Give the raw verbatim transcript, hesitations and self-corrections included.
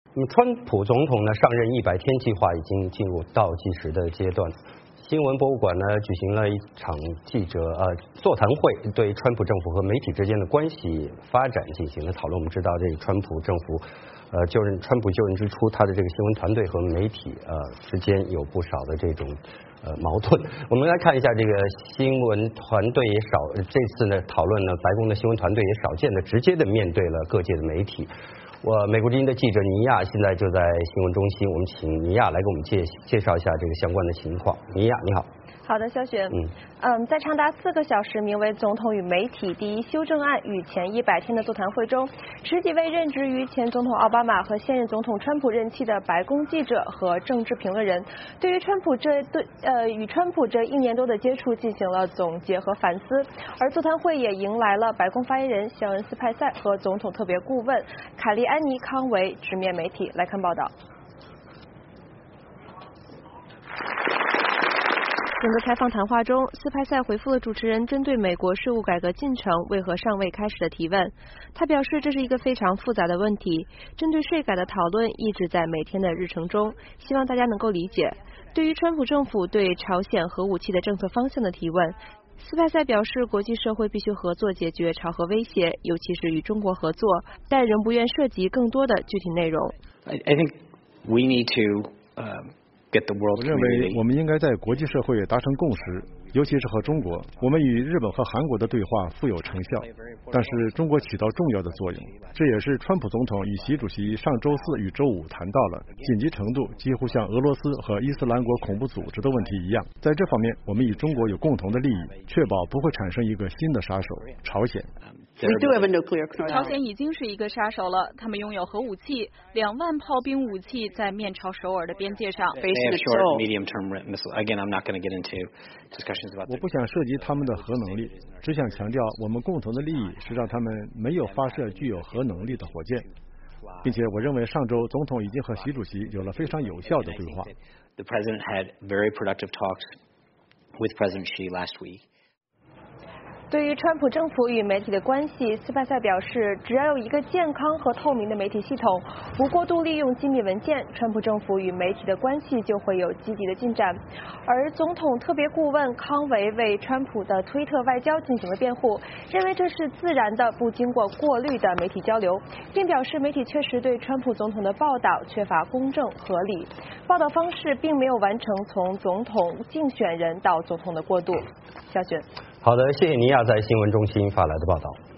那么，川普总统呢上任一百天计划已经进入倒计时的阶段。新闻博物馆呢举行了一场记者呃座谈会，对川普政府和媒体之间的关系发展进行了讨论。我们知道，这个川普政府呃就任川普就任之初，他的这个新闻团队和媒体呃之间有不少的这种呃矛盾。我们来看一下这个新闻团队也少，这次呢讨论呢，白宫的新闻团队也少见的直接的面对了各界的媒体。我美国之音的记者尼亚现在就在新闻中心，我们请尼亚来给我们介介绍一下这个相关的情况。尼亚，你好。 好的，肖雪。 嗯嗯，在长达四个小时名为《总统与媒体第一修正案与前一百天》的座谈会中，十几位任职于前总统奥巴马和现任总统川普任期的白宫记者和政治评论人，对于川普这对呃与川普这一年多的接触进行了总结和反思。而座谈会也迎来了白宫发言人肖恩斯派塞和总统特别顾问凯利安妮康维直面媒体。来看报道。整个开放谈话中，斯派塞回复了主持人针对美国税务改革进程为何尚未开始的提问。他表示，这是一个非常复杂的问题，针对税改的讨论一直在每天的日程中，希望大家能够理解。对于川普政府对朝鲜核武器的政策方向的提问，斯派塞表示，国际社会必须合作解决朝核威胁，尤其是与中国合作，但仍不愿涉及更多的具体内容。 I, I think we need to, uh... 我认为我们应该在国际社会达成共识，尤其是和中国。我们与日本和韩国的对话富有成效，但是中国起到重要的作用。这也是川普总统与习主席上周四与周五谈到了紧急程度几乎像俄罗斯和伊斯兰国恐怖组织的问题一样。在这方面，我们与中国有共同的利益，确保不会产生一个新的杀手——朝鲜。 朝鲜已经是一个杀手了，他们拥有核武器，两万炮兵武器在面朝首尔的边界上。 我不想涉及他们的核能力，只想强调我们共同的利益是让他们没有发射具有核能力的火箭，并且我认为上周总统已经和习主席有了非常有效的对话。 The president had very productive talks with President Xi last week. 对于川普政府与媒体的关系，斯派塞表示，只要有一个健康和透明的媒体系统，不过度利用机密文件，川普政府与媒体的关系就会有积极的进展。而总统特别顾问康维为川普的推特外交进行了辩护，认为这是自然的、不经过过滤的媒体交流，并表示媒体确实对川普总统的报道缺乏公正合理，报道方式并没有完成从总统竞选人到总统的过渡。肖雪。 好的，谢谢尼亚在新闻中心发来的报道。